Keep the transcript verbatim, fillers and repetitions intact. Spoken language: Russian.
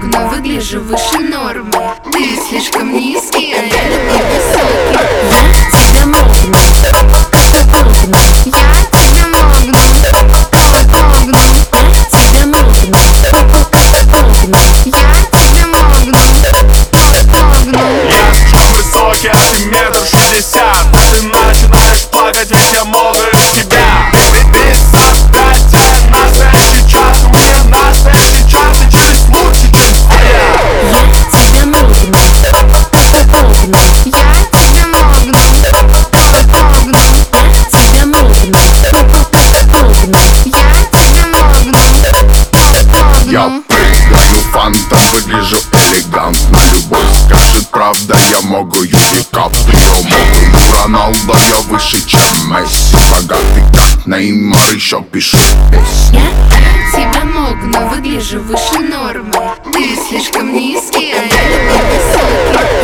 мог, но выгляжу выше нормы. Ты слишком низкий, а я люблю высокий. Я тебя могну, могну. Я тебя могну, могну. Я тебя могну, могну. Я тебя могну, могну. Я слишком высокий, а ты метр шестьдесят. Ты начинаешь плакать, ведь я моложе тебя. Бессознательно настоящий час, у меня настоящий час, и чуть лучше, чем твоя. Я тебя могну, могну. Я тебя могну, могну. Я тебя могну, могну. Я тебя могну, Я могну. прыгаю фантом, выгляжу элегантно. Любовь скажет правда, я могу, я Ди Каприо могу. Роналдо, я выше, чем Месси. Богатый как Неймар, еще пишу песни. Я тебя мог, но выгляжу выше нормы. Ты слишком низкий, а я люблю высокий.